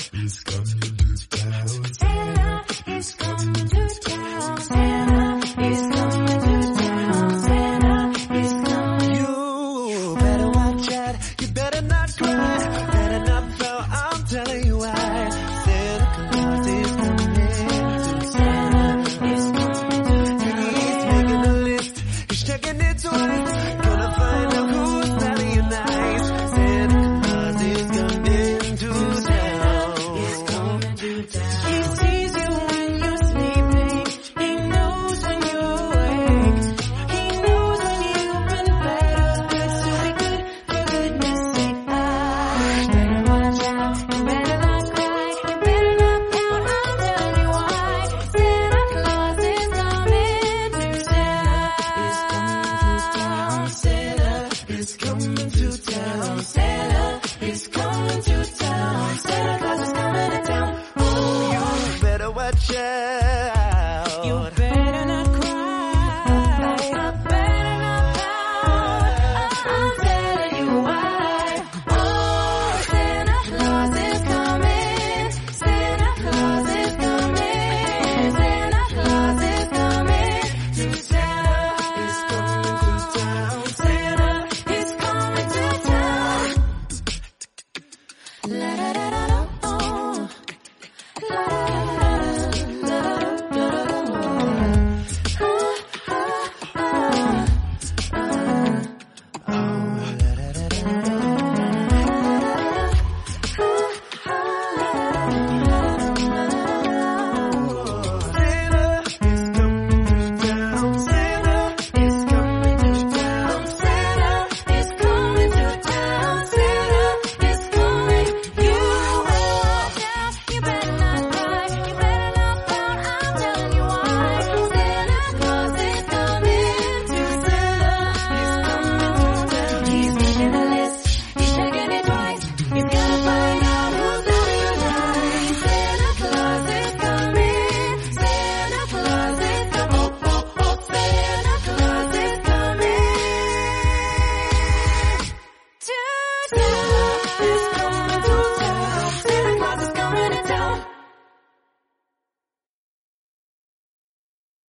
is coming to town. Santa is coming to town. Santa is coming to town. Santa is coming. You better watch out. You better not cry. Better not fall. I'm telling you why. Santa Claus is coming to Santa is coming to town. He's making a list. He's checking it twice. Gonna find out who's naughty and nice. Santa Claus is coming to town. Is coming to town. He sees you when you're sleeping. He knows when you're awake. He knows when you've been better. Good, so be good for goodness sake. Better watch out. You better not cry. You better not pout. I'll tell you why. Santa Claus is coming to town. Santa is coming to town. Santa is coming to town. Santa Claus is coming to town. You better watch out.